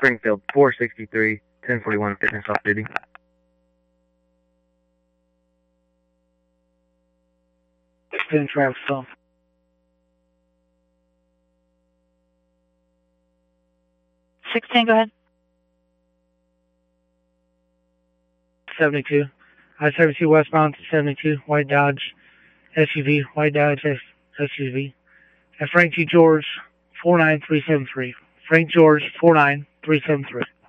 Springfield 463, 1041 fitness off duty. Extend Travis Tom. 16, go ahead. 72. I-72 westbound to 72, white Dodge SUV, white Dodge SUV. At Frank G. George, 49373. Frank George, 49373.